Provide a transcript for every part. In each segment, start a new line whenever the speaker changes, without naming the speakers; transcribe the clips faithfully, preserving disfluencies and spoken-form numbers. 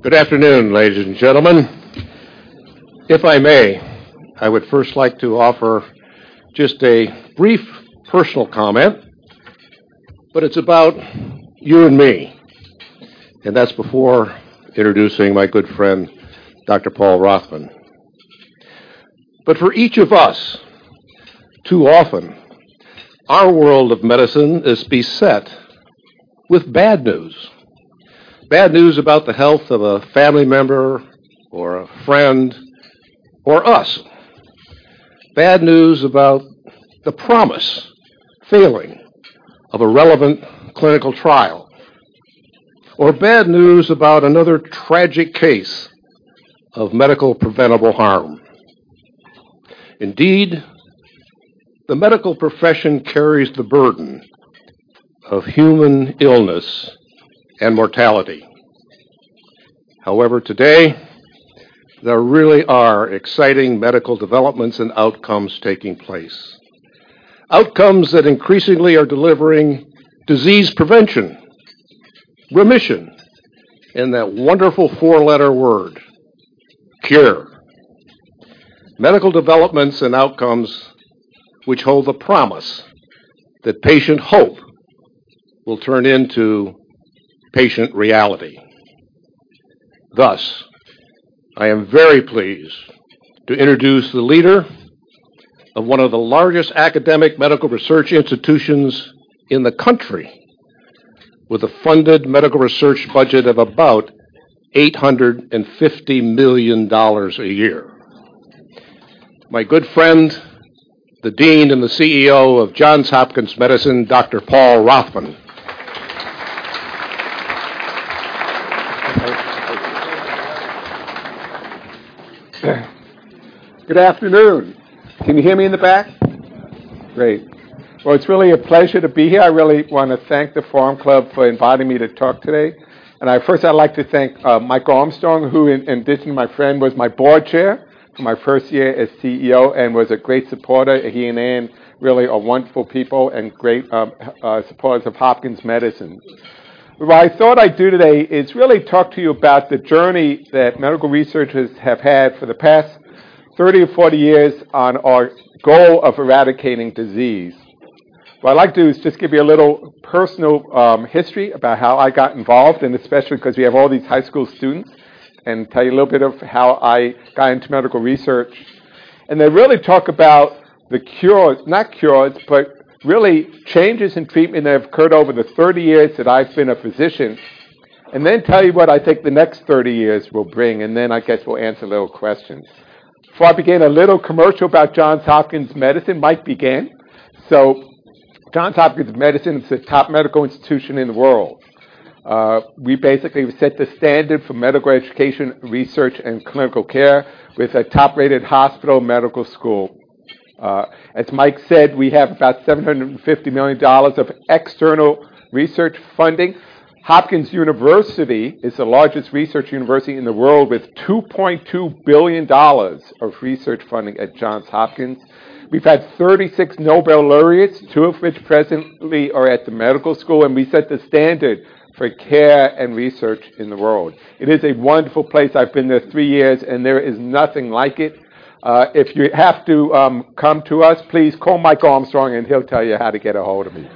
Good afternoon, ladies and gentlemen. If I may, I would first like to offer just a brief personal comment, but it's about you and me, and that's before introducing my good friend, Doctor Paul Rothman. But for each of us, too often, our world of medicine is beset with bad news. Bad news about the health of a family member or a friend or us. Bad news about the promise failing of a relevant clinical trial. Or bad news about another tragic case of medical preventable harm. Indeed, the medical profession carries the burden of human illness and mortality. However, today, there really are exciting medical developments and outcomes taking place. Outcomes that increasingly are delivering disease prevention, remission, and that wonderful four-letter word, cure. Medical developments and outcomes which hold the promise that patient hope will turn into patient reality. Thus, I am very pleased to introduce the leader of one of the largest academic medical research institutions in the country, with a funded medical research budget of about eight hundred fifty million dollars a year. My good friend, the Dean and the C E O of Johns Hopkins Medicine, Doctor Paul Rothman.
Good afternoon. Can you hear me in the back? Great. Well, it's really a pleasure to be here. I really want to thank the Forum Club for inviting me to talk today. And I, first, I'd like to thank uh, Mike Armstrong, who, in, in addition to my friend, was my board chair for my first year as C E O and was a great supporter. He and Ann really are wonderful people and great uh, uh, supporters of Hopkins Medicine. What I thought I'd do today is really talk to you about the journey that medical researchers have had for the past thirty or forty years on our goal of eradicating disease. What I'd like to do is just give you a little personal um, history about how I got involved, and especially because we have all these high school students, and tell you a little bit of how I got into medical research. And then really talk about the cures, not cures, but really changes in treatment that have occurred over the thirty years that I've been a physician, and then tell you what I think the next thirty years will bring, and then I guess we'll answer little questions. Before I begin, a little commercial about Johns Hopkins Medicine. Mike began. So Johns Hopkins Medicine is the top medical institution in the world. Uh, we basically set the standard for medical education, research, and clinical care with a top-rated hospital medical school. Uh, as Mike said, we have about seven hundred fifty million dollars of external research funding. Hopkins University is the largest research university in the world with two point two billion dollars of research funding at Johns Hopkins. We've had thirty-six Nobel laureates, two of which presently are at the medical school, and we set the standard for care and research in the world. It is a wonderful place. I've been there three years, and there is nothing like it. Uh, if you have to um, come to us, please call Mike Armstrong, and he'll tell you how to get a hold of me.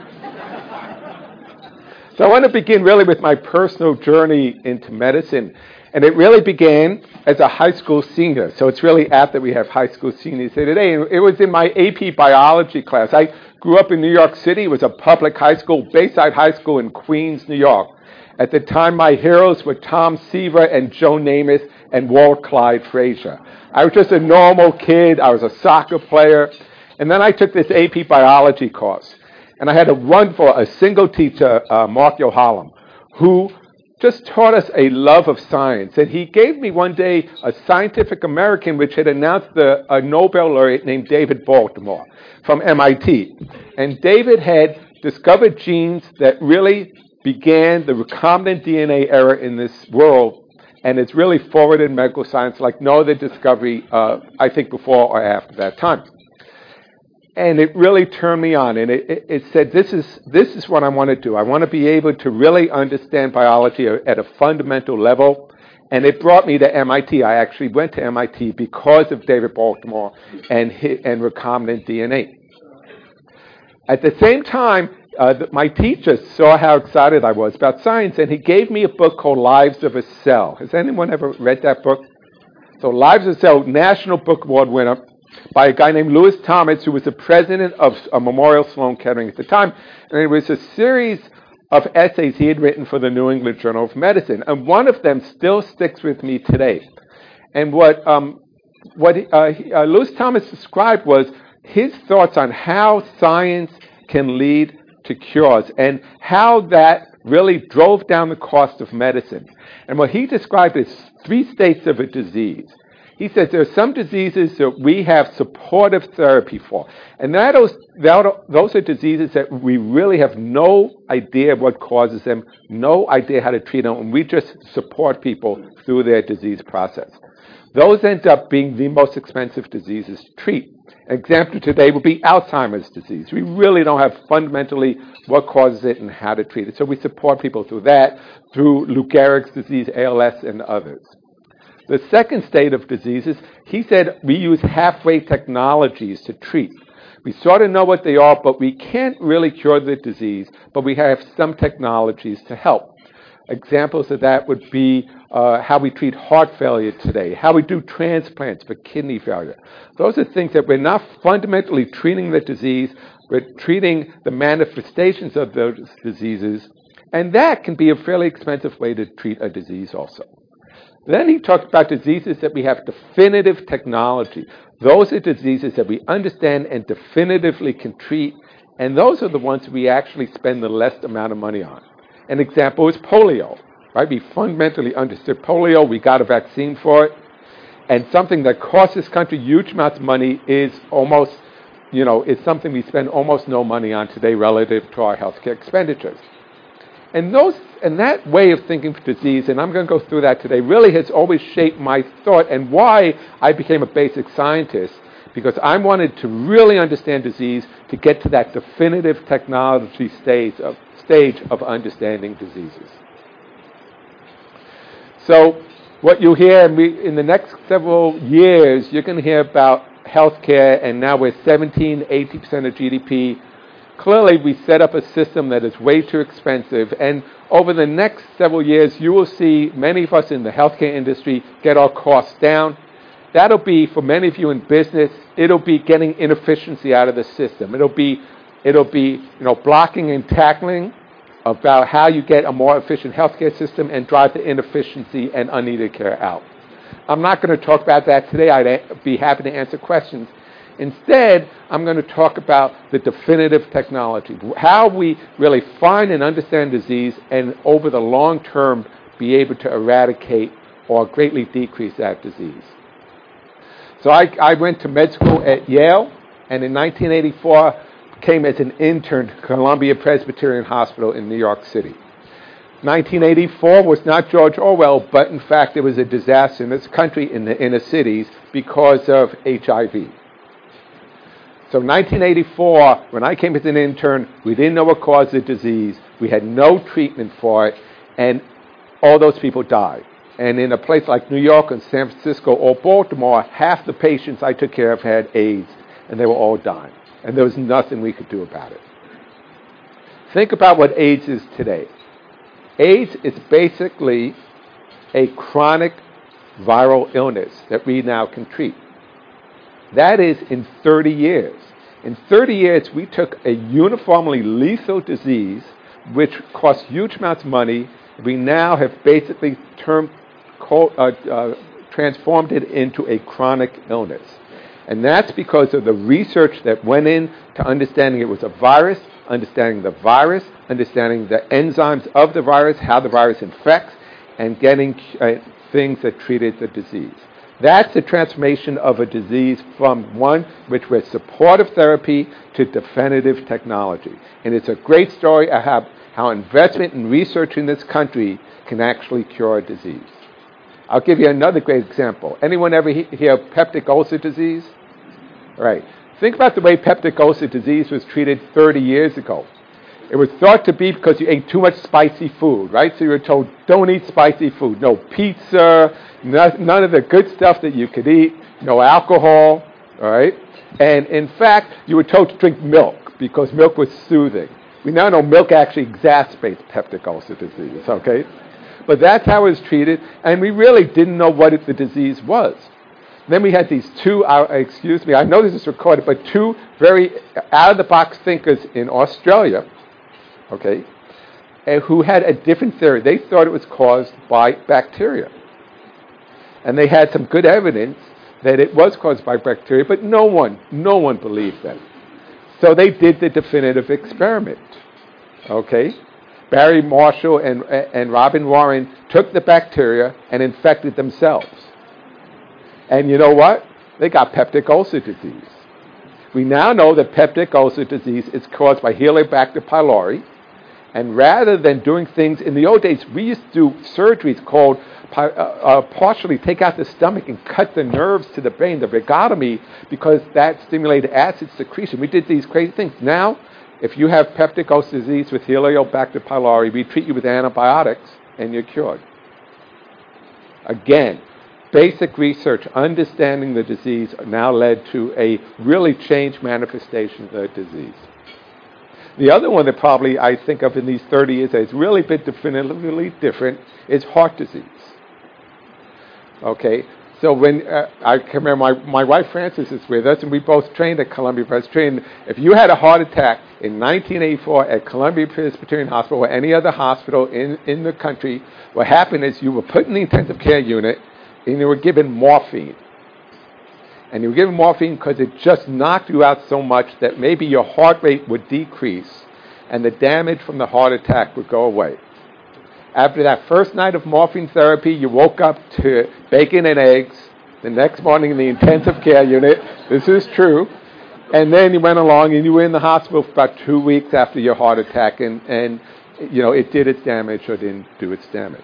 So I want to begin really with my personal journey into medicine. And it really began as a high school senior. So it's really apt that we have high school seniors here today. And it was in my A P biology class. I grew up in New York City. It was a public high school, Bayside High School in Queens, New York. At the time, my heroes were Tom Seaver and Joe Namath and Walt Clyde Frazier. I was just a normal kid. I was a soccer player. And then I took this A P biology course. And I had a wonderful, a single teacher, uh, Mark Yohalam, who just taught us a love of science. And he gave me one day a Scientific American which had announced the, a Nobel laureate named David Baltimore from M I T. And David had discovered genes that really began the recombinant D N A era in this world. And it's really forwarded medical science like no other discovery, uh, I think, before or after that time. And it really turned me on, and it, it, it said, this is this is what I want to do. I want to be able to really understand biology at a fundamental level And it brought me to M I T. I actually went to M I T because of David Baltimore and, and recombinant D N A. At the same time, uh, the, my teacher saw how excited I was about science, and he gave me a book called Lives of a Cell. Has anyone ever read that book? So Lives of a Cell, National Book Award winner, by a guy named Lewis Thomas, who was the president of uh, Memorial Sloan Kettering at the time. And it was a series of essays he had written for the New England Journal of Medicine. And one of them still sticks with me today. And what, um, what uh, he, uh, Lewis Thomas described was his thoughts on how science can lead to cures and how that really drove down the cost of medicine. And what he described as three states of a disease. He says there are some diseases that we have supportive therapy for. And that is, those are diseases that we really have no idea what causes them, no idea how to treat them, and we just support people through their disease process. Those end up being the most expensive diseases to treat. An example today would be Alzheimer's disease. We really don't have fundamentally what causes it and how to treat it. So we support people through that, through Lou Gehrig's disease, A L S, and others. The second state of diseases, he said we use halfway technologies to treat. We sort of know what they are, but we can't really cure the disease, but we have some technologies to help. Examples of that would be uh, how we treat heart failure today, how we do transplants for kidney failure. Those are things that we're not fundamentally treating the disease, we're treating the manifestations of those diseases, and that can be a fairly expensive way to treat a disease also. Then he talked about diseases that we have definitive technology. Those are diseases that we understand and definitively can treat, and those are the ones we actually spend the least amount of money on. An example is polio, right? We fundamentally understood polio. We got a vaccine for it. And something that costs this country huge amounts of money is almost, you know, is something we spend almost no money on today relative to our healthcare expenditures. And those, and that way of thinking for disease, and I'm going to go through that today, really has always shaped my thought and why I became a basic scientist, because I wanted to really understand disease to get to that definitive technology stage of, stage of understanding diseases. So what you'll hear in, we, in the next several years, you're going to hear about healthcare, and now we're seventeen, eighteen percent of G D P. Clearly, we set up a system that is way too expensive, and over the next several years, you will see many of us in the healthcare industry get our costs down. That'll be, for many of you in business, it'll be getting inefficiency out of the system. It'll be, it'll be, you know, blocking and tackling about how you get a more efficient healthcare system and drive the inefficiency and unneeded care out. I'm not going to talk about that today. I'd be happy to answer questions. Instead, I'm going to talk about the definitive technology, how we really find and understand disease and over the long term be able to eradicate or greatly decrease that disease. So I, I went to med school at Yale, and in nineteen eighty-four came as an intern to Columbia Presbyterian Hospital in New York City. nineteen eighty-four was not George Orwell, but in fact it was a disaster in this country, in the inner cities, because of H I V. So nineteen eighty-four, when I came as an intern, we didn't know what caused the disease. We had no treatment for it, and all those people died. And in a place like New York and San Francisco or Baltimore, half the patients I took care of had AIDS, and they were all dying. And there was nothing we could do about it. Think about what AIDS is today. AIDS is basically a chronic viral illness that we now can treat. That is in thirty years. In thirty years, we took a uniformly lethal disease, which cost huge amounts of money. We now have basically termed, uh, uh, transformed it into a chronic illness. And that's because of the research that went in to understanding it was a virus, understanding the virus, understanding the enzymes of the virus, how the virus infects, and getting uh, things that treated the disease. That's the transformation of a disease from one which was supportive therapy to definitive technology. And it's a great story of how, how investment in research in this country can actually cure a disease. I'll give you another great example. Anyone ever he- hear of peptic ulcer disease? All right. Think about the way peptic ulcer disease was treated thirty years ago. It was thought to be because you ate too much spicy food, right? So you were told, don't eat spicy food. No pizza, no, none of the good stuff that you could eat, no alcohol, all right? And in fact, you were told to drink milk because milk was soothing. We now know milk actually exacerbates peptic ulcer disease, okay? But that's how it was treated, and we really didn't know what it, the disease was. Then we had these two, uh, excuse me, I know this is recorded, but two very out-of-the-box thinkers in Australia, okay, uh, who had a different theory. They thought it was caused by bacteria. And they had some good evidence that it was caused by bacteria, but no one, no one believed them. So they did the definitive experiment, okay? Barry Marshall and, and Robin Warren took the bacteria and infected themselves. And you know what? They got peptic ulcer disease. We now know that peptic ulcer disease is caused by Helicobacter pylori. And rather than doing things, in the old days, we used to do surgeries called uh, uh, partially take out the stomach and cut the nerves to the brain, the vagotomy, because that stimulated acid secretion. We did these crazy things. Now, if you have peptic ulcer disease with Helicobacter pylori, we treat you with antibiotics and you're cured. Again, basic research, understanding the disease, now led to a really changed manifestation of the disease. The other one that probably I think of in these thirty years that has really been definitively different is heart disease. Okay, so when, uh, I can remember my, my wife Frances is with us, and we both trained at Columbia Presbyterian. If you had a heart attack in nineteen eighty-four at Columbia Presbyterian Hospital or any other hospital in, in the country, what happened is you were put in the intensive care unit, and you were given morphine. And you were given morphine because it just knocked you out so much that maybe your heart rate would decrease and the damage from the heart attack would go away. After that first night of morphine therapy, you woke up to bacon and eggs. The next morning in the intensive care unit, this is true. And then you went along and you were in the hospital for about two weeks after your heart attack, and, and you know, it did its damage or didn't do its damage.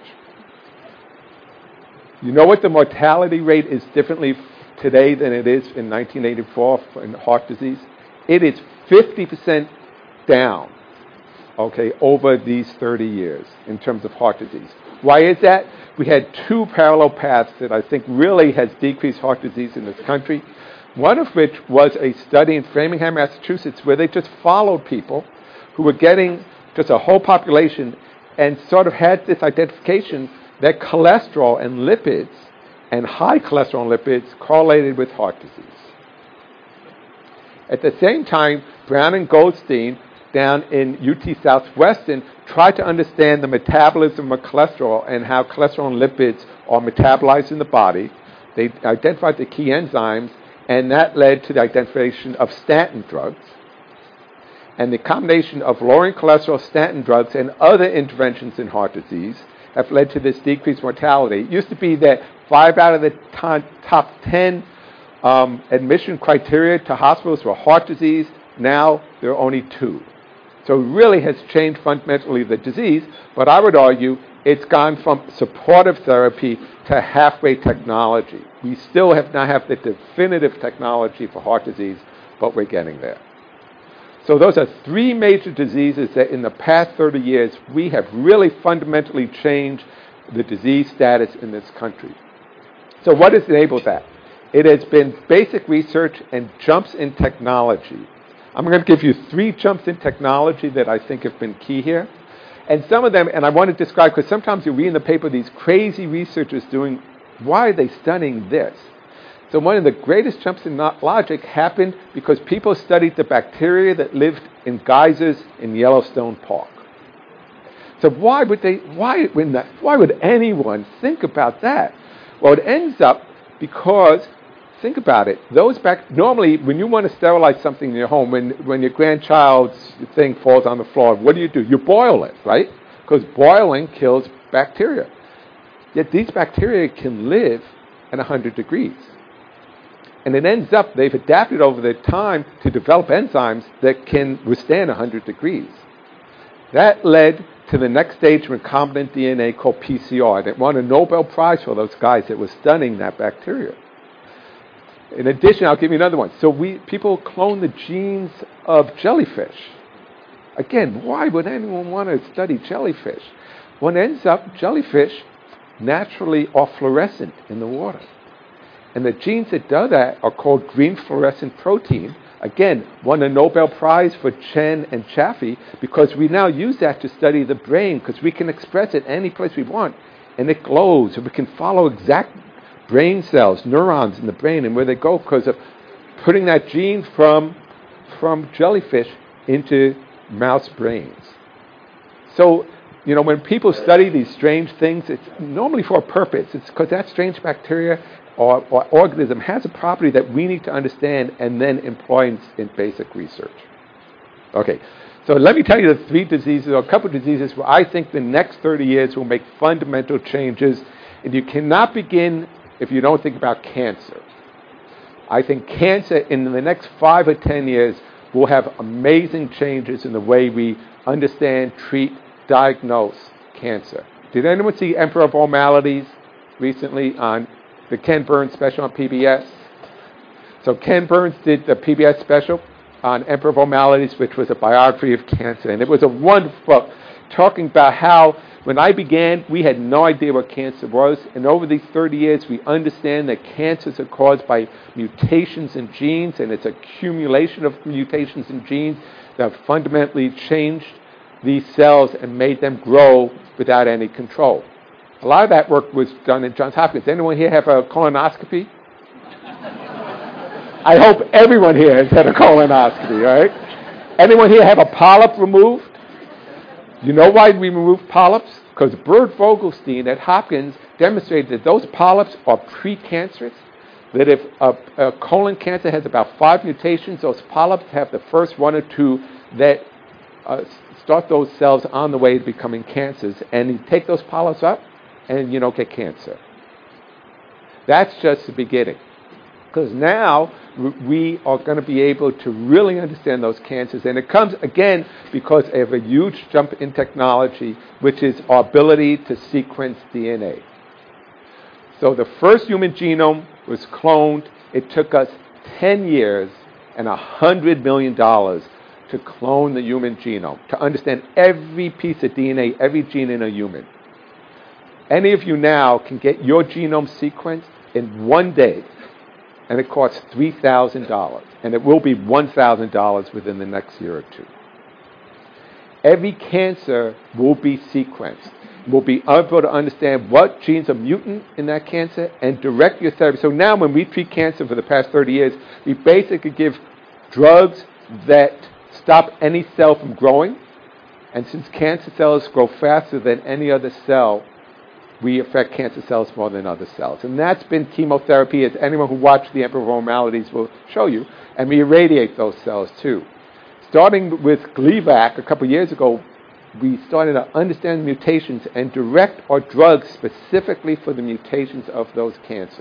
You know what the mortality rate is differently today than it is in nineteen eighty-four in heart disease? It is fifty percent down, okay, over these thirty years in terms of heart disease. Why is that? We had two parallel paths that I think really has decreased heart disease in this country, one of which was a study in Framingham, Massachusetts, where they just followed people who were getting just a whole population and sort of had this identification that cholesterol and lipids and high cholesterol and lipids correlated with heart disease. At the same time, Brown and Goldstein down in U T Southwestern tried to understand the metabolism of cholesterol and how cholesterol and lipids are metabolized in the body. They identified the key enzymes, and that led to the identification of statin drugs. And the combination of lowering cholesterol, statin drugs, and other interventions in heart disease have led to this decreased mortality. It used to be that five out of the t- top ten um, admission criteria to hospitals were heart disease. Now there are only two. So it really has changed fundamentally the disease, but I would argue it's gone from supportive therapy to halfway technology. We still have not have the definitive technology for heart disease, but we're getting there. So those are three major diseases that in the past thirty years, we have really fundamentally changed the disease status in this country. So what has enabled that? It has been basic research and jumps in technology. I'm going to give you three jumps in technology that I think have been key here. And some of them, and I want to describe, because sometimes you read in the paper these crazy researchers doing, why are they studying this? So one of the greatest jumps in logic happened because people studied the bacteria that lived in geysers in Yellowstone Park. So why would they? Why when that, Why would anyone think about that? Well, it ends up because think about it. Those back normally when you want to sterilize something in your home, when when your grandchild's thing falls on the floor, what do you do? You boil it, right? Because boiling kills bacteria. Yet these bacteria can live at one hundred degrees. And it ends up, they've adapted over the time to develop enzymes that can withstand one hundred degrees. That led to the next stage of recombinant D N A called P C R. They won a Nobel Prize for those guys that were studying that bacteria. In addition, I'll give you another one. So we people clone the genes of jellyfish. Again, why would anyone want to study jellyfish? One ends up, jellyfish naturally are fluorescent in the water. And the genes that do that are called green fluorescent protein. Again, won a Nobel Prize for Chen and Chaffee because we now use that to study the brain because we can express it any place we want. And it glows. And we can follow exact brain cells, neurons in the brain and where they go because of putting that gene from, from jellyfish into mouse brains. So, you know, when people study these strange things, it's normally for a purpose. It's because that strange bacteria or, or organism has a property that we need to understand and then employ in, in basic research. Okay, so let me tell you the three diseases, or a couple of diseases where I think the next thirty years will make fundamental changes. And you cannot begin if you don't think about cancer. I think cancer in the next five or ten years will have amazing changes in the way we understand, treat, diagnose cancer. Did anyone see Emperor of All Maladies recently on the Ken Burns special on P B S? So Ken Burns did the P B S special on Emperor of All Maladies, which was a biography of cancer. And it was a wonderful book talking about how when I began, we had no idea what cancer was. And over these thirty years, we understand that cancers are caused by mutations in genes, and it's accumulation of mutations in genes that have fundamentally changed these cells and made them grow without any control. A lot of that work was done in Johns Hopkins. Anyone here have a colonoscopy? I hope everyone here has had a colonoscopy, right? Anyone here have a polyp removed? You know why we remove polyps? Because Bert Vogelstein at Hopkins demonstrated that those polyps are precancerous, that if a, a colon cancer has about five mutations, those polyps have the first one or two that uh, start those cells on the way to becoming cancers, and you take those polyps up, and you don't get cancer. That's just the beginning. Because now we are going to be able to really understand those cancers. And it comes, again, because of a huge jump in technology, which is our ability to sequence D N A. So the first human genome was cloned. It took us ten years and one hundred million dollars to clone the human genome, to understand every piece of D N A, every gene in a human. Any of you now can get your genome sequenced in one day, and it costs three thousand dollars, and it will be one thousand dollars within the next year or two. Every cancer will be sequenced. We'll be able to understand what genes are mutant in that cancer and direct your therapy. So now when we treat cancer for the past thirty years, we basically give drugs that stop any cell from growing, and since cancer cells grow faster than any other cell, we affect cancer cells more than other cells. And that's been chemotherapy, as anyone who watched the Emperor of All Maladies will show you. And we irradiate those cells too. Starting with Gleevec a couple years ago, we started to understand mutations and direct our drugs specifically for the mutations of those cancers.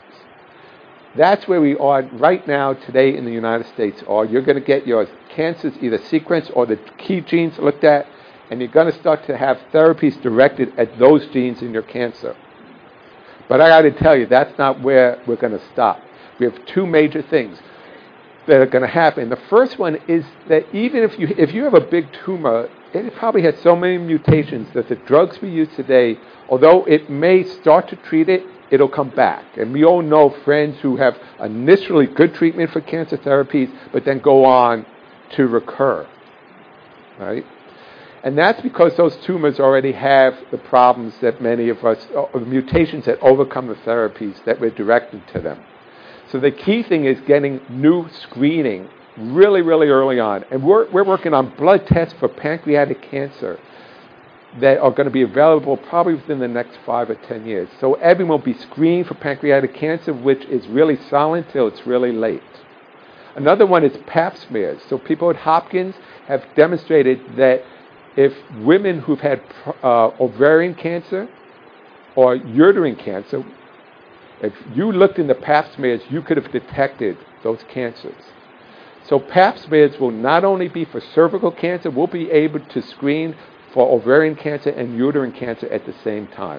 That's where we are right now today in the United States. Or you're going to get your cancers either sequenced or the key genes looked at, and you're going to start to have therapies directed at those genes in your cancer. But I got to tell you, that's not where we're going to stop. We have two major things that are going to happen. The first one is that even if you if you have a big tumor, it probably has so many mutations that the drugs we use today, although it may start to treat it, it'll come back. And we all know friends who have initially good treatment for cancer therapies, but then go on to recur, right? And that's because those tumors already have the problems that many of us, or the mutations that overcome the therapies that we're directed to them. So the key thing is getting new screening really, really early on. And we're, we're working on blood tests for pancreatic cancer that are going to be available probably within the next five or ten years. So everyone will be screened for pancreatic cancer, which is really silent till it's really late. Another one is pap smears. So people at Hopkins have demonstrated that if women who've had uh, ovarian cancer or uterine cancer, if you looked in the pap smears, you could have detected those cancers. So pap smears will not only be for cervical cancer, we'll be able to screen for ovarian cancer and uterine cancer at the same time.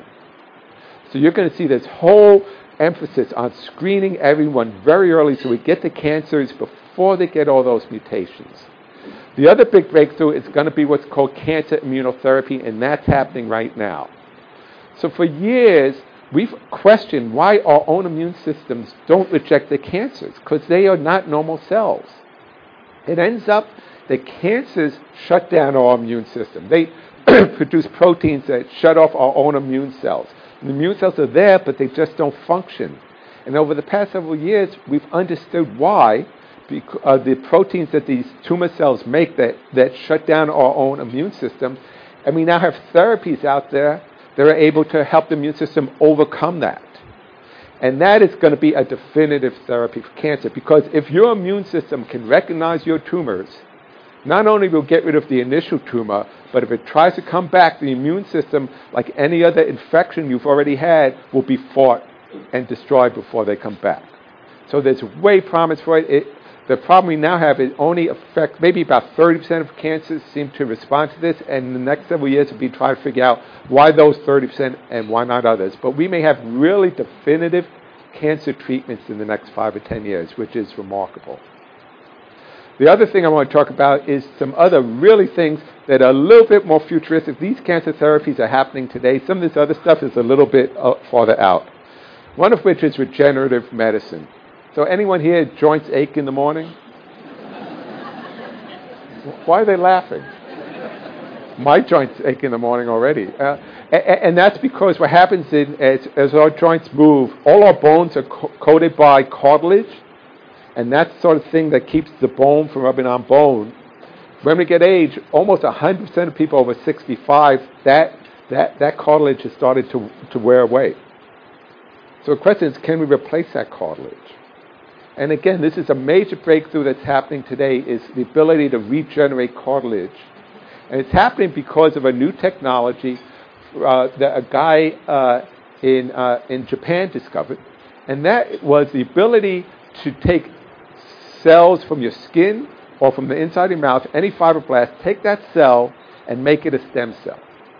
So you're going to see this whole emphasis on screening everyone very early so we get the cancers before they get all those mutations. The other big breakthrough is going to be what's called cancer immunotherapy, and that's happening right now. So for years, we've questioned why our own immune systems don't reject the cancers, because they are not normal cells. It ends up that cancers shut down our immune system. They produce proteins that shut off our own immune cells. And the immune cells are there, but they just don't function. And over the past several years, we've understood why because, uh, the proteins that these tumor cells make that, that shut down our own immune system. And we now have therapies out there that are able to help the immune system overcome that. And that is going to be a definitive therapy for cancer, because if your immune system can recognize your tumors, not only will it get rid of the initial tumor, but if it tries to come back, the immune system, like any other infection you've already had, will be fought and destroyed before they come back. So there's way promise for it. it the problem we now have is only affect, maybe about thirty percent of cancers seem to respond to this, and in the next several years we'll be trying to figure out why those thirty percent and why not others. But we may have really definitive cancer treatments in the next five or ten years, which is remarkable. The other thing I want to talk about is some other really things that are a little bit more futuristic. These cancer therapies are happening today. Some of this other stuff is a little bit uh, farther out. One of which is regenerative medicine. So anyone here joints ache in the morning? Why are they laughing? My joints ache in the morning already. Uh, and, and that's because what happens in, as, as our joints move, all our bones are co- coated by cartilage, and that sort of thing that keeps the bone from rubbing on bone. When we get age, almost one hundred percent of people over sixty-five, that, that, that cartilage has started to, to wear away. So the question is, can we replace that cartilage? And again, this is a major breakthrough that's happening today, is the ability to regenerate cartilage. And it's happening because of a new technology uh, that a guy uh, in, uh, in Japan discovered. And that was the ability to take cells from your skin or from the inside of your mouth, any fibroblast, take that cell and make it a stem cell.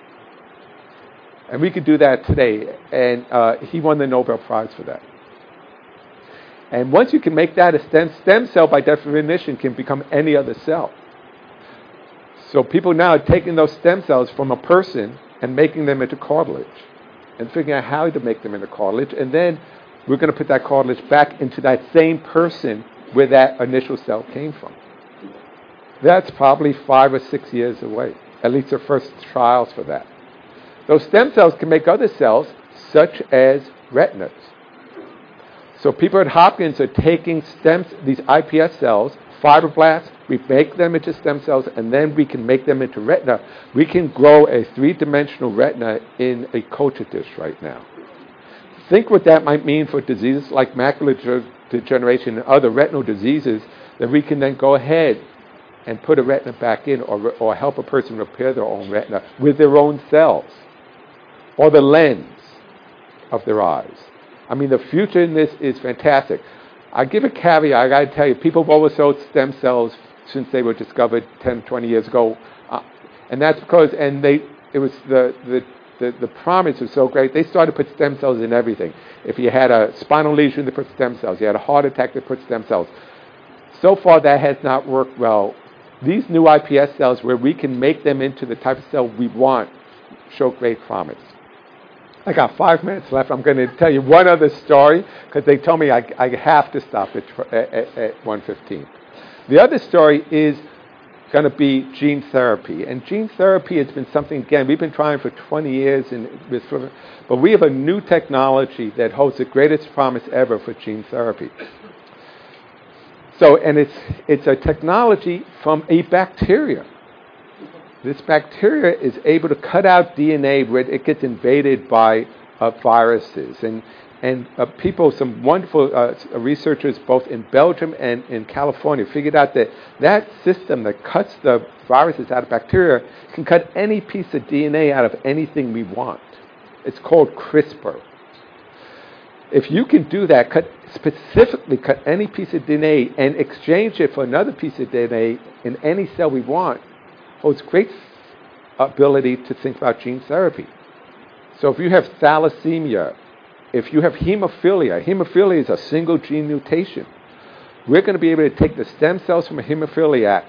And we could do that today. And uh, he won the Nobel Prize for that. And once you can make that a stem, stem cell, by definition, can become any other cell. So people now are taking those stem cells from a person and making them into cartilage and figuring out how to make them into cartilage. And then we're going to put that cartilage back into that same person where that initial cell came from. That's probably five or six years away, at least the first trials for that. Those stem cells can make other cells, such as retinas. So people at Hopkins are taking stem, these I P S cells, fibroblasts, we make them into stem cells, and then we can make them into retina. We can grow a three-dimensional retina in a culture dish right now. Think what that might mean for diseases like macular degeneration and other retinal diseases, that we can then go ahead and put a retina back in, or, or help a person repair their own retina with their own cells, or the lens of their eyes. I mean, the future in this is fantastic. I give a caveat. I got to tell you, people have always sold stem cells since they were discovered ten, twenty years ago, uh, and that's because, and they, it was the, the the the promise was so great. They started to put stem cells in everything. If you had a spinal lesion, they put stem cells. You had a heart attack, they put stem cells. So far, that has not worked well. These new I P S cells, where we can make them into the type of cell we want, show great promise. I got five minutes left. I'm going to tell you one other story, because they told me I, I have to stop at, at, at one fifteen. The other story is going to be gene therapy. And gene therapy has been something, again, we've been trying for twenty years, in, but we have a new technology that holds the greatest promise ever for gene therapy. So, and it's it's a technology from a bacteria. This bacteria is able to cut out D N A where it gets invaded by uh, viruses. And, and uh, people, some wonderful uh, researchers both in Belgium and in California figured out that that system that cuts the viruses out of bacteria can cut any piece of D N A out of anything we want. It's called CRISPR. If you can do that, cut specifically cut any piece of D N A and exchange it for another piece of D N A in any cell we want, holds great ability to think about gene therapy. So if you have thalassemia, if you have hemophilia, hemophilia is a single gene mutation. We're going to be able to take the stem cells from a hemophiliac,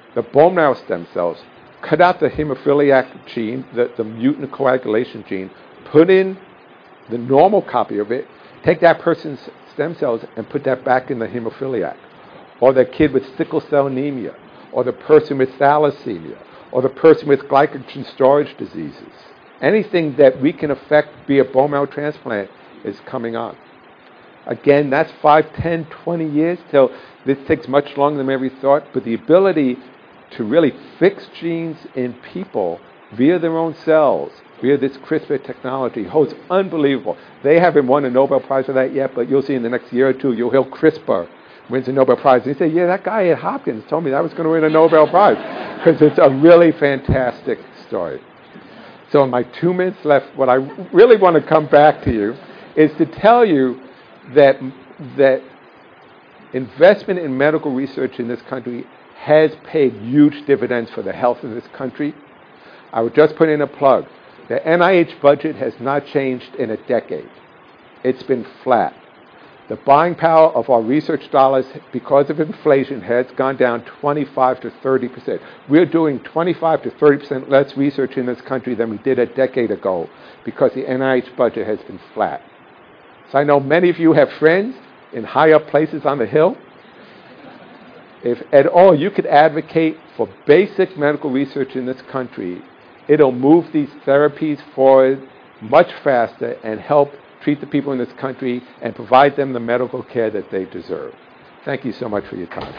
the bone marrow stem cells, cut out the hemophiliac gene, the, the mutant coagulation gene, put in the normal copy of it, take that person's stem cells and put that back in the hemophiliac. Or the kid with sickle cell anemia, or the person with thalassemia, or the person with glycogen storage diseases. Anything that we can affect via bone marrow transplant is coming on. Again, that's five, ten, twenty years till this takes much longer than we thought, but the ability to really fix genes in people via their own cells, via this CRISPR technology, holds unbelievable. They haven't won a Nobel Prize for that yet, but you'll see in the next year or two, you'll hear CRISPR wins a Nobel Prize. And you say, yeah, that guy at Hopkins told me that I was going to win a Nobel Prize, because it's a really fantastic story. So in my two minutes left, what I really want to come back to you is to tell you that that investment in medical research in this country has paid huge dividends for the health of this country. I would just put in a plug. The N I H budget has not changed in a decade. It's been flat. The buying power of our research dollars, because of inflation, has gone down twenty-five to thirty percent. We're doing twenty-five to thirty percent less research in this country than we did a decade ago because the N I H budget has been flat. So I know many of you have friends in high up places on the Hill. If at all you could advocate for basic medical research in this country, it'll move these therapies forward much faster and help treat the people in this country and provide them the medical care that they deserve. Thank you so much for your time.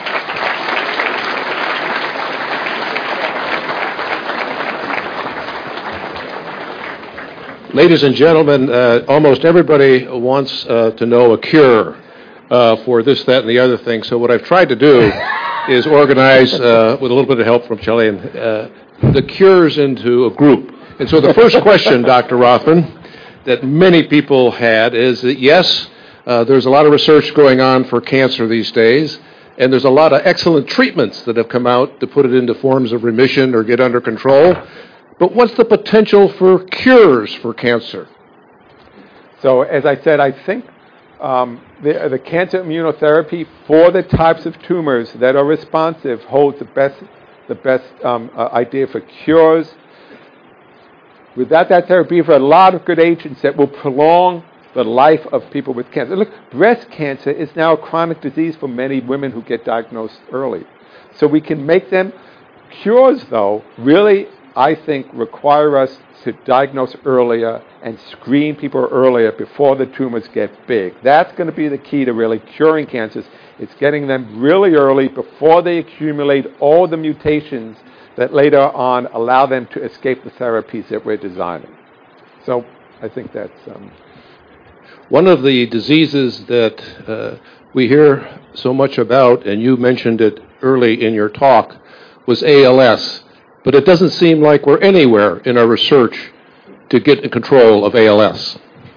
Ladies and gentlemen, uh, almost everybody wants uh, to know a cure uh, for this, that, and the other thing. So what I've tried to do is organize, uh, with a little bit of help from Shelley, and, uh, the cures into a group. And so the first question, Doctor Rothman, that many people had is that, yes, uh, there's a lot of research going on for cancer these days, and there's a lot of excellent treatments that have come out to put it into forms of remission or get under control. But what's the potential for cures for cancer?
So, as I said, I think um, the, the cancer immunotherapy for the types of tumors that are responsive holds the best, the best um, uh, idea for cures. Without that therapy, for a lot of good agents that will prolong the life of people with cancer. Look, breast cancer is now a chronic disease for many women who get diagnosed early. So we can make them. Cures, though, really, I think, require us to diagnose earlier and screen people earlier before the tumors get big. That's going to be the key to really curing cancers. It's getting them really early before they accumulate all the mutations that later on allow them to escape the therapies that we're designing. So I think that's... Um,
One of the diseases that uh, we hear so much about, and you mentioned it early in your talk, was A L S. But it doesn't seem like we're anywhere in our research to get in control of A L S.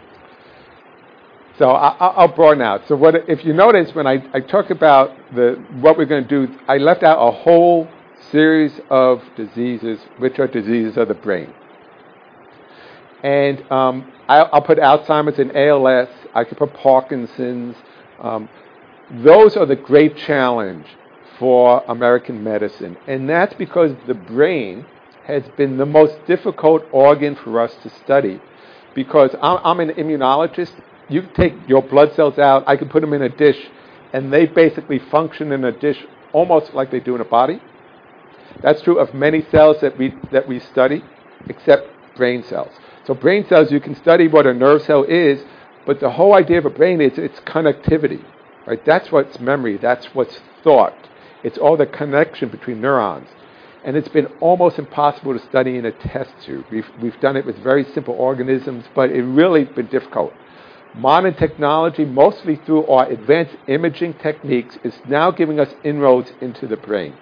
So I, I'll broaden out. So what, if you notice, when I, I talk about the, what we're going to do, I left out a whole series of diseases, which are diseases of the brain. And um, I'll, I'll put Alzheimer's and A L S. I could put Parkinson's. Um, those are the great challenge for American medicine. And that's because the brain has been the most difficult organ for us to study. Because I'm, I'm an immunologist. You can take your blood cells out, I can put them in a dish, and they basically function in a dish almost like they do in a body. That's true of many cells that we that we study, except brain cells. So brain cells, you can study what a nerve cell is, but the whole idea of a brain is its connectivity. Right? That's what's memory, that's what's thought. It's all the connection between neurons. And it's been almost impossible to study in a test tube. We've, we've done it with very simple organisms, but it's really been difficult. Modern technology, mostly through our advanced imaging techniques, is now giving us inroads into the brain.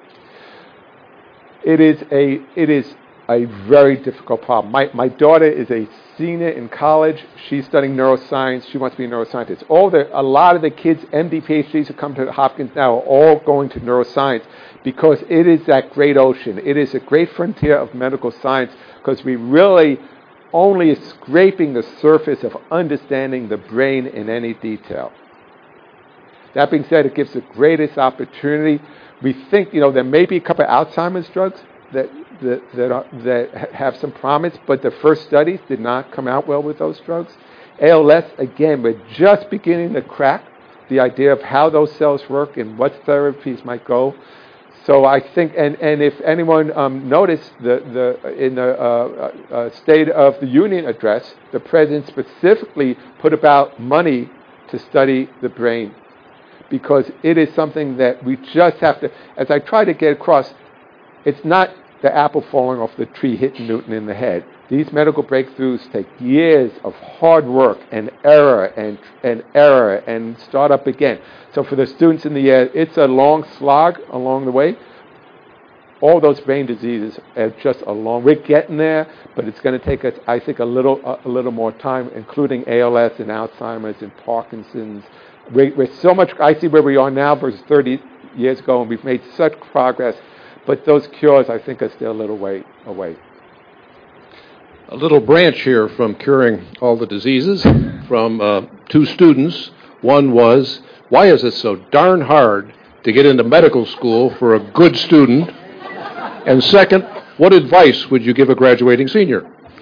It is a, it is a very difficult problem. My, my daughter is a senior in college. She's studying neuroscience. She wants to be a neuroscientist. All the, a lot of the kids, M D PhDs who come to Hopkins now are all going to neuroscience because it is that great ocean. It is a great frontier of medical science because we really only is scraping the surface of understanding the brain in any detail. That being said, it gives the greatest opportunity. We think, you know, there may be a couple of Alzheimer's drugs that that that, are, that have some promise, but the first studies did not come out well with those drugs. A L S, again, we're just beginning to crack the idea of how those cells work and what therapies might go. So I think, and, and if anyone um, noticed, the, the, in the uh, uh, State of the Union address, the president specifically put about money to study the brain, because it is something that we just have to, as I try to get across, it's not the apple falling off the tree hitting Newton in the head. These medical breakthroughs take years of hard work and error and and error and start up again. So for the students in the air, it's a long slog along the way. All those brain diseases are just a long. We're getting there, but it's going to take us, I think, a little a, a little more time, including A L S and Alzheimer's and Parkinson's. We're, we're so much. I see where we are now versus thirty years ago, and we've made such progress. But those cures, I think, are still a little way away.
A little branch here from curing all the diseases from uh, two students. One was, why is it so darn hard to get into medical school for a good student? And second, what advice would you give a graduating senior?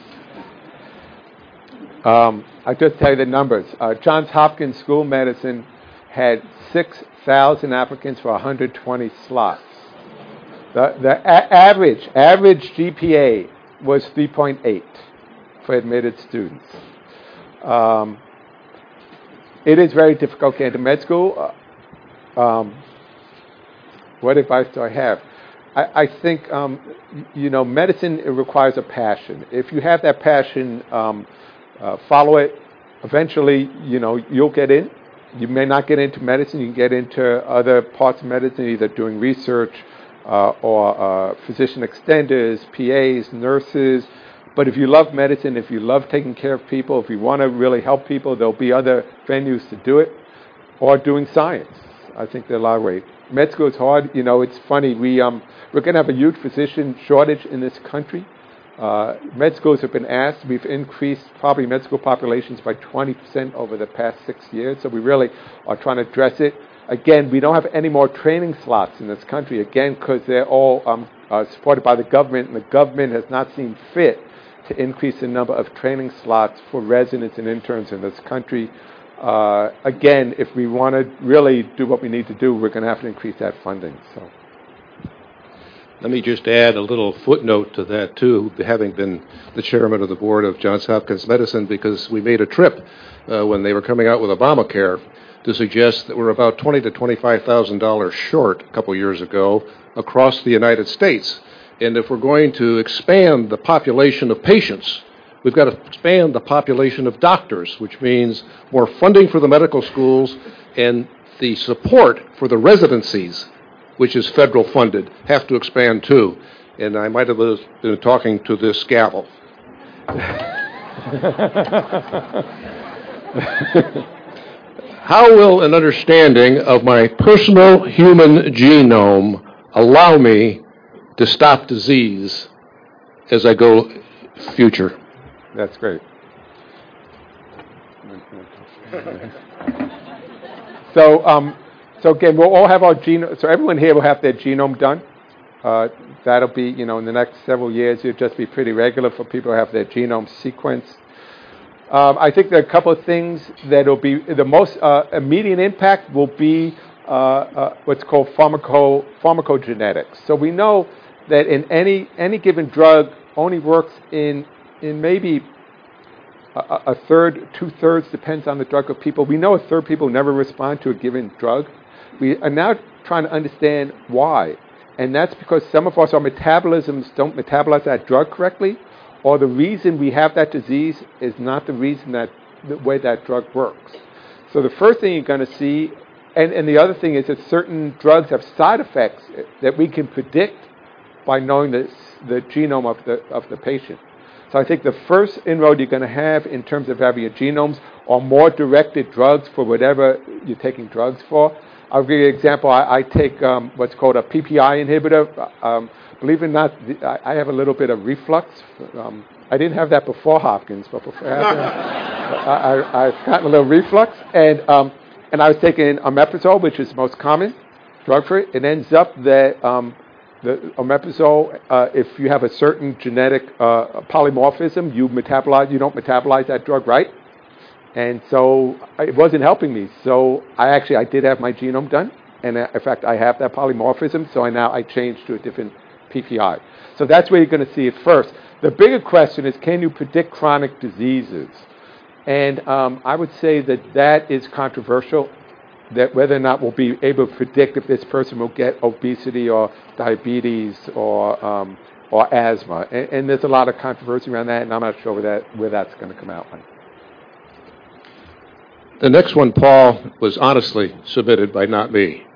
Um, I just tell you the numbers. Uh, Johns Hopkins School of Medicine had six thousand applicants for one hundred twenty slots. The, the a- average average G P A was three point eight for admitted students. Um, it is very difficult getting to med school. Uh, um, what advice do I have? I, I think, um, you know, medicine, it requires a passion. If you have that passion, um, uh, follow it. Eventually, you know, you'll get in. You may not get into medicine. You can get into other parts of medicine, either doing research, Uh, or uh, physician extenders, P As, nurses. But if you love medicine, if you love taking care of people, if you want to really help people, there'll be other venues to do it, or doing science. I think there are a lot of ways. Med school is hard. You know, it's funny. We, um, we're going to have a huge physician shortage in this country. Uh, med schools have been asked. We've increased probably med school populations by twenty percent over the past six years, so we really are trying to address it. Again, we don't have any more training slots in this country, again, because they're all um, uh, supported by the government, and the government has not seen fit to increase the number of training slots for residents and interns in this country. Uh, again, if we want to really do what we need to do, we're going to have to increase that funding. So,
let me just add a little footnote to that, too, having been the chairman of the board of Johns Hopkins Medicine, because we made a trip uh, when they were coming out with Obamacare to suggest that we're about twenty thousand to twenty-five thousand dollars short a couple years ago across the United States. And if we're going to expand the population of patients, we've got to expand the population of doctors, which means more funding for the medical schools, and the support for the residencies, which is federal funded, have to expand too. And I might have been talking to this gavel. How will an understanding of my personal human genome allow me to stop disease as I go future?
That's great. so, um, so again, we'll all have our genome. So everyone here will have their genome done. Uh, that'll be, you know, in the next several years. It'll just be pretty regular for people to have their genome sequenced. Um, I think there are a couple of things that will be the most uh, immediate impact will be uh, uh, what's called pharmaco pharmacogenetics. So we know that in any any given drug only works in in maybe a, a third, two thirds, depends on the drug of people. We know a third of people never respond to a given drug. We are now trying to understand why, and that's because some of us, our metabolisms don't metabolize that drug correctly, or the reason we have that disease is not the reason that the way that drug works. So the first thing you're going to see, and, and the other thing is that certain drugs have side effects that we can predict by knowing the, the genome of the of the patient. So I think the first inroad you're going to have in terms of having your genomes are more directed drugs for whatever you're taking drugs for. I'll give you an example. I, I take um, what's called a P P I inhibitor. Um, Believe it or not, I have a little bit of reflux. Um, I didn't have that before Hopkins, but before I, I, I've gotten a little reflux. And um, and I was taking omeprazole, which is the most common. drug for it. It ends up that um, the omeprazole, uh, if you have a certain genetic uh, polymorphism, you metabolize, you don't metabolize that drug right. And so it wasn't helping me. So I actually, I did have my genome done. And uh, in fact, I have that polymorphism. So I now I changed to a different P P I. So that's where you're going to see it first. The bigger question is, can you predict chronic diseases? And um, I would say that that is controversial, that whether or not we'll be able to predict if this person will get obesity or diabetes or um, or asthma. And, and there's a lot of controversy around that, and I'm not sure where, that, where that's going to come out.
The next one, Paul, was honestly submitted by not me.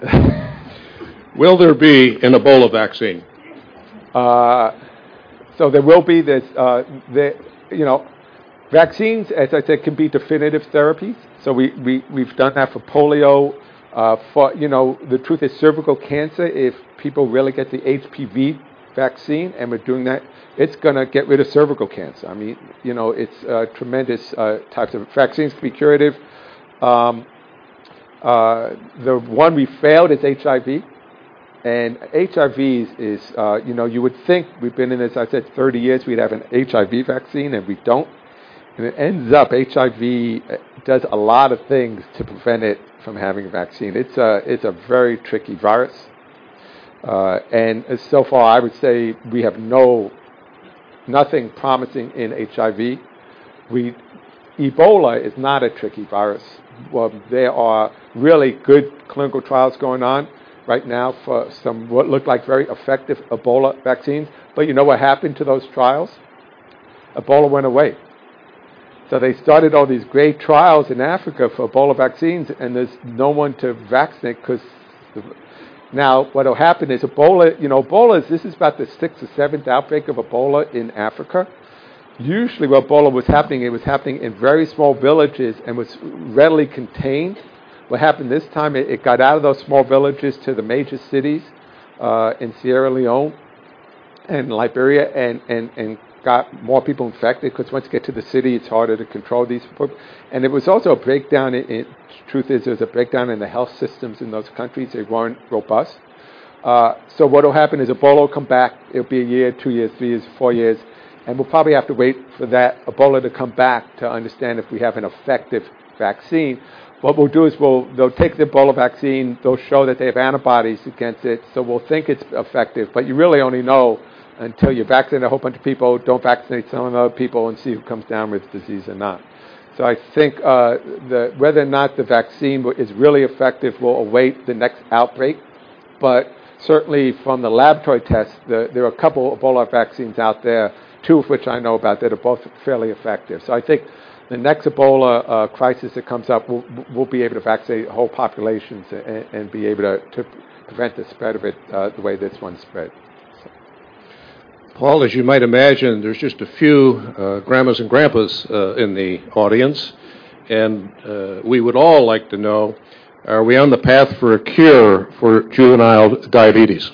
Will there be an Ebola vaccine?
Uh, so there will be this, uh, the, you know, vaccines, as I said, can be definitive therapies. So we, we, we've done that for polio. Uh, for, you know, the truth is cervical cancer, if people really get the H P V vaccine, and we're doing that, it's going to get rid of cervical cancer. I mean, you know, it's uh, tremendous uh, types of vaccines to be curative. Um, uh, the one we failed is H I V. And H I V is, uh, you know, you would think we've been in this, I said, thirty years, we'd have an H I V vaccine, and we don't. And it ends up, H I V does a lot of things to prevent it from having a vaccine. It's a, it's a very tricky virus. Uh, and so far, I would say we have no, nothing promising in H I V. We, Ebola is not a tricky virus. Well, there are really good clinical trials going on right now for some what look like very effective Ebola vaccines. But you know what happened to those trials? Ebola went away. So they started all these great trials in Africa for Ebola vaccines, and there's no one to vaccinate because now what will happen is Ebola, you know, Ebola is, this is about the sixth or seventh outbreak of Ebola in Africa. Usually what Ebola was happening, it was happening in very small villages and was readily contained. What happened this time, it, it got out of those small villages to the major cities uh, in Sierra Leone and Liberia and, and, and got more people infected because once you get to the city, it's harder to control these people. And it was also a breakdown. In, in, truth is, there was a breakdown in the health systems in those countries. They weren't robust. Uh, so what will happen is Ebola will come back. It'll be a year, two years, three years, four years. And we'll probably have to wait for that Ebola to come back to understand if we have an effective vaccine. What we'll do is we'll they'll take the Ebola vaccine. They'll show that they have antibodies against it. So we'll think it's effective. But you really only know until you vaccinate a whole bunch of people, don't vaccinate some other people, and see who comes down with disease or not. So I think uh, the, whether or not the vaccine is really effective will await the next outbreak. But certainly from the laboratory tests, the, there are a couple of Ebola vaccines out there, two of which I know about, that are both fairly effective. So I think the next Ebola uh, crisis that comes up, we'll, we'll be able to vaccinate whole populations and, and be able to, to prevent the spread of it uh, the way this one spread.
Paul, as you might imagine, there's just a few uh, grandmas and grandpas uh, in the audience, and uh, we would all like to know, are we on the path for a cure for juvenile diabetes?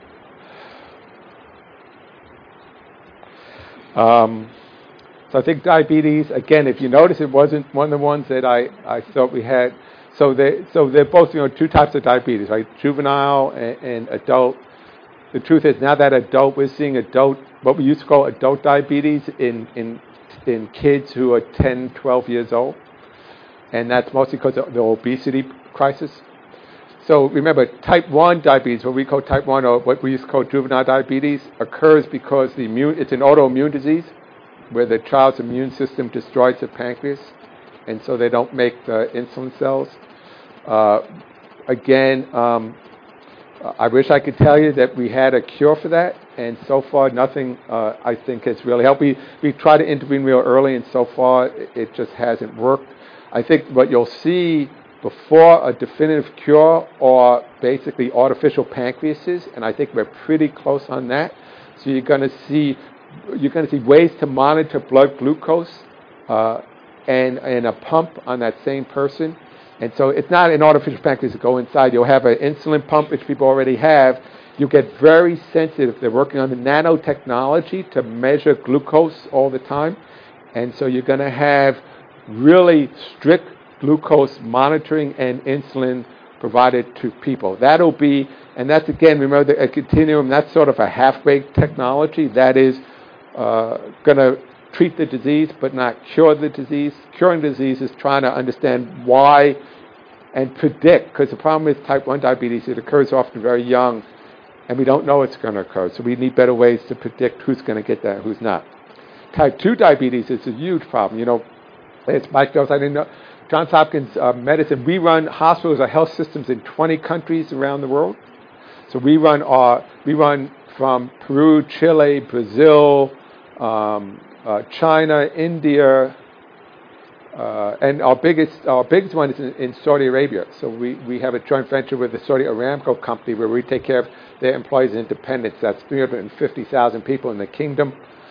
Um, so I think diabetes, again, if you notice, it wasn't one of the ones that I, I thought we had. So, they, so they're both, you know, two types of diabetes, right? Juvenile and, and adult. The truth is, now that adult, we're seeing adult, what we used to call adult diabetes in, in, in kids who are ten, twelve years old. And that's mostly because of the obesity crisis. So remember, type one diabetes, what we call type one, or what we used to call juvenile diabetes, occurs because the immune, it's an autoimmune disease where the child's immune system destroys the pancreas, and so they don't make the insulin cells. Uh, again, um, I wish I could tell you that we had a cure for that, and so far nothing, uh, I think, has really helped. We, we try to intervene real early, and so far it just hasn't worked. I think what you'll see before a definitive cure are basically artificial pancreases, and I think we're pretty close on that. So you're going to see you're going to see ways to monitor blood glucose uh, and, and a pump on that same person. And so it's not an artificial pancreas to go inside. You'll have an insulin pump, which people already have. You get very sensitive. They're working on the nanotechnology to measure glucose all the time. And so you're going to have really strict glucose monitoring and insulin provided to people. That'll be, and that's again, remember the, a continuum, that's sort of a halfway technology. That is uh, going to treat the disease but not cure the disease. Curing the disease is trying to understand why and predict, because the problem with type one diabetes, it occurs often very young, and we don't know it's going to occur. So we need better ways to predict who's going to get that and who's not. Type two diabetes is a huge problem. You know, it's Mike knows, I didn't know, Johns Hopkins uh, Medicine, we run hospitals or health systems in twenty countries around the world. So we run our, we run from Peru, Chile, Brazil, um, uh, China, India, uh, and our biggest our biggest one is in, in Saudi Arabia. So we, we have a joint venture with the Saudi Aramco company where we take care of their employees and dependents. That's three hundred fifty thousand people in the kingdom.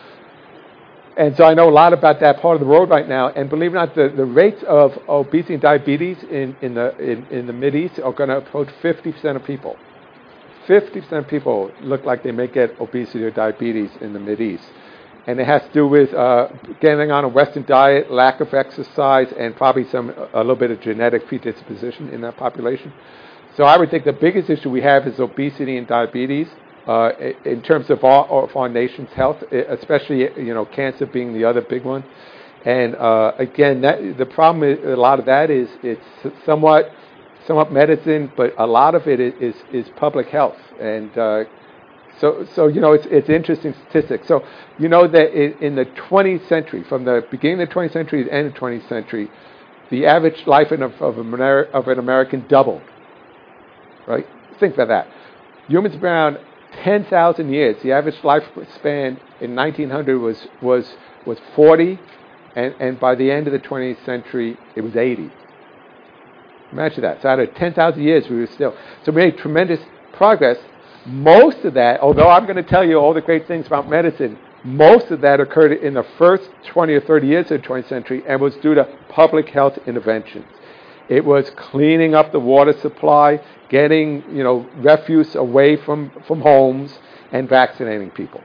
And so I know a lot about that part of the world right now. And believe it or not, the, the rates of obesity and diabetes in, in the in, in the Mideast are going to approach fifty percent of people. fifty percent of people look like they may get obesity or diabetes in the Mideast. And it has to do with uh, getting on a Western diet, lack of exercise, and probably some a little bit of genetic predisposition in that population. So I would think the biggest issue we have is obesity and diabetes. Uh, in terms of our, of our nation's health, especially, you know, cancer being the other big one. And uh, again, that, the problem is, a lot of that is it's somewhat somewhat medicine, but a lot of it is is public health. And uh, so, so you know, it's it's interesting statistics. So you know that in, in the twentieth century, from the beginning of the twentieth century to the end of the twentieth century, the average life of, of, Amer- of an American doubled. Right? Think about that. Humans around ten thousand years. The average lifespan in nineteen hundred was was was forty, and, and by the end of the twentieth century, it was eighty. Imagine that. So out of ten thousand years, we were still. So we made tremendous progress. Most of that, although I'm going to tell you all the great things about medicine, most of that occurred in the first twenty or thirty years of the twentieth century and was due to public health interventions. It was cleaning up the water supply, getting, you know, refuse away from, from homes, and vaccinating people.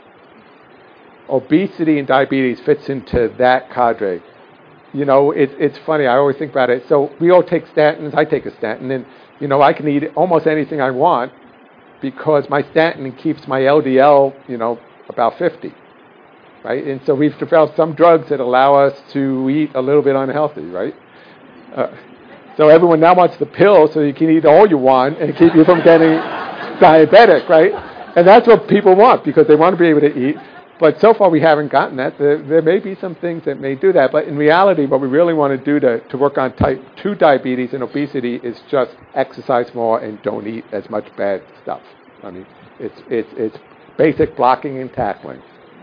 Obesity and diabetes fits into that cadre. You know, it, it's funny, I always think about it. So we all take statins, I take a statin, and, you know, I can eat almost anything I want because my statin keeps my L D L, you know, about fifty, right? And so we've developed some drugs that allow us to eat a little bit unhealthy, right? Uh, So everyone now wants the pill so you can eat all you want and keep you from getting diabetic, right? And that's what people want because they want to be able to eat. But so far we haven't gotten that. There, there may be some things that may do that. But in reality, what we really want to do to, to work on type two diabetes and obesity is just exercise more and don't eat as much bad stuff. I mean, it's it's it's basic blocking and tackling.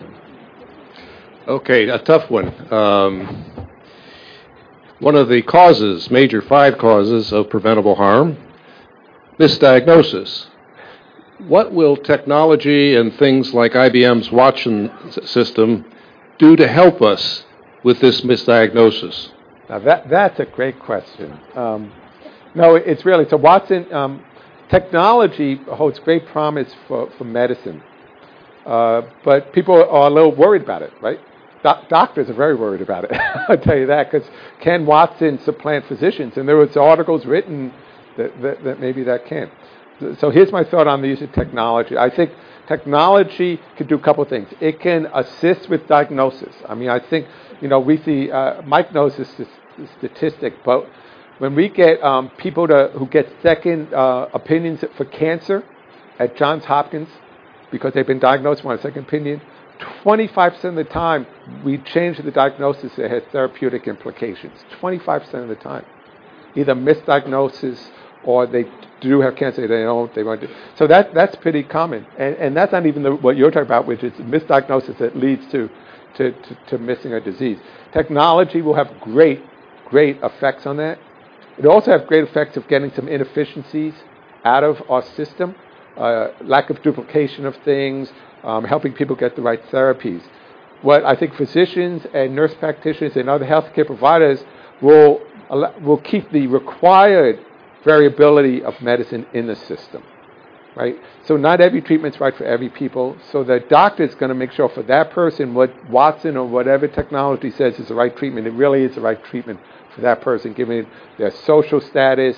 Okay, a tough one. Um, One of the causes, major five causes of preventable harm, misdiagnosis. What will technology and things like I B M's Watson system do to help us with this misdiagnosis?
Now that that's a great question. Um, no, it's really, so Watson, um, technology holds great promise for, for medicine. Uh, but people are a little worried about it, right? Do- doctors are very worried about it. I'll tell you that, because can Watson supplant physicians? And there was articles written that, that, that maybe that can. So here's my thought on the use of technology. I think technology can do a couple of things. It can assist with diagnosis. I mean, I think, you know, we see, uh, Mike knows this, this, this statistic, but when we get um, people to, who get second uh, opinions for cancer at Johns Hopkins because they've been diagnosed with a second opinion, twenty-five percent of the time, we change the diagnosis that has therapeutic implications. twenty-five percent of the time. Either misdiagnosis or they do have cancer, they don't, they want to. So that, that's pretty common. And, and that's not even the, what you're talking about, which is misdiagnosis that leads to, to, to, to missing a disease. Technology will have great, great effects on that. It also has great effects of getting some inefficiencies out of our system, uh, lack of duplication of things, Um, helping people get the right therapies. What I think physicians and nurse practitioners and other healthcare providers will will keep the required variability of medicine in the system, right? So not every treatment's right for every people. So the doctor is going to make sure for that person what Watson or whatever technology says is the right treatment. It really is the right treatment for that person, given their social status,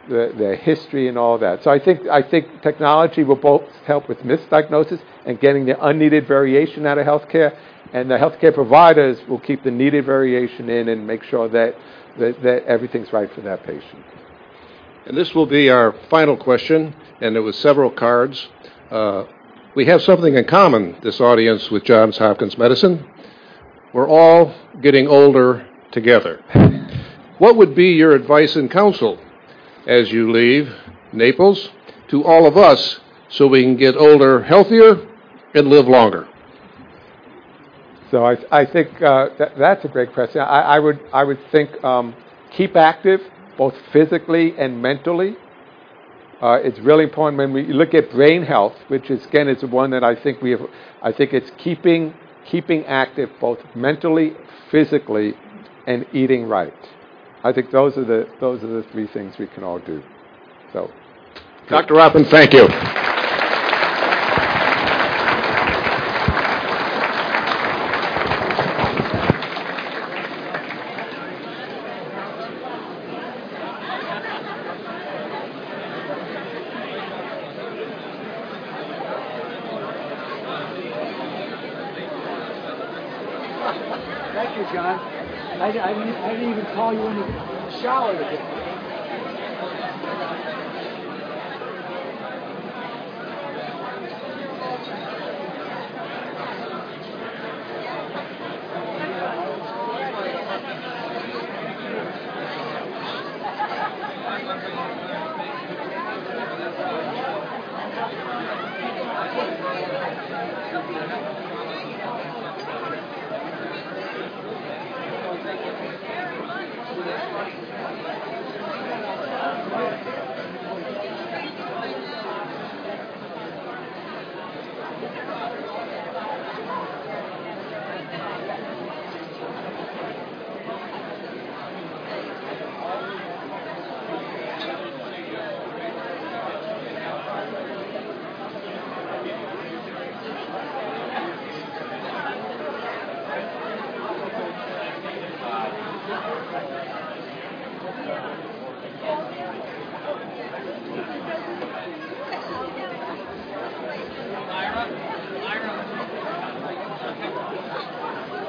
the, the history and all that. So I think I think technology will both help with misdiagnosis and getting the unneeded variation out of healthcare, and the healthcare providers will keep the needed variation in and make sure that that, that everything's right for that patient.
And this will be our final question, and there was several cards. Uh, we have something in common, this audience, with Johns Hopkins Medicine. We're all getting older together. What would be your advice and counsel as you leave Naples to all of us so we can get older healthier and live longer?
So I, I think uh, that, that's a great question. I, I would I would think um, keep active, both physically and mentally. Uh, it's really important when we look at brain health, which is, again, is one that I think we have. I think it's keeping keeping active both mentally, physically, and eating right. I think those are the those are the three things we can all do. So,
Doctor Oppen, thank you.
Thank you, John. I, I, didn't, I didn't even call you in the shower today.